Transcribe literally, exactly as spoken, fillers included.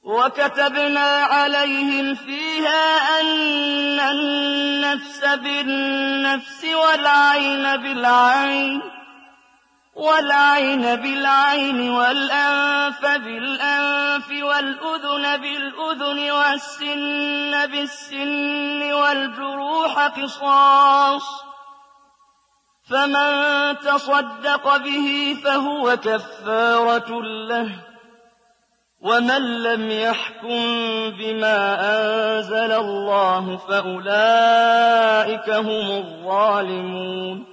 وكتبنا عليهم فيها أن النفس بالنفس والعين بالعين والعين بالعين والأنف بالأنف والأذن بالأذن والسن بالسن والجروح قصاص، فمن تصدق به فهو كفارة له، ومن لم يحكم بما أنزل الله فأولئك هم الظالمون.